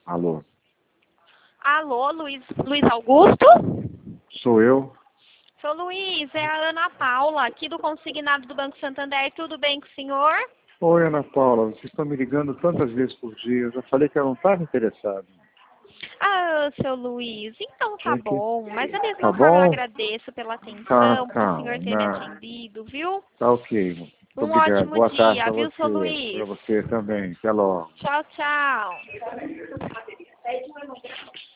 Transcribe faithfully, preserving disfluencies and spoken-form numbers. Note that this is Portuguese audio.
Alô? Alô, Luiz, Luiz Augusto? Sou eu? Sou Luiz, é a Ana Paula, aqui do Consignado do Banco Santander. Tudo bem com o senhor? Oi, Ana Paula. Vocês estão me ligando tantas vezes por dia. Eu já falei que eu não estava interessado. Ah, seu Luiz, então tá É que... bom. Mas da mesma Tá forma eu bom? agradeço pela Tá, atenção, por o senhor calma. ter me Não. atendido, viu? Tá ok. Muito Um obrigado. ótimo Boa tarde dia, para viu, seu você. Para Luiz? você também. Até logo. Tchau, tchau.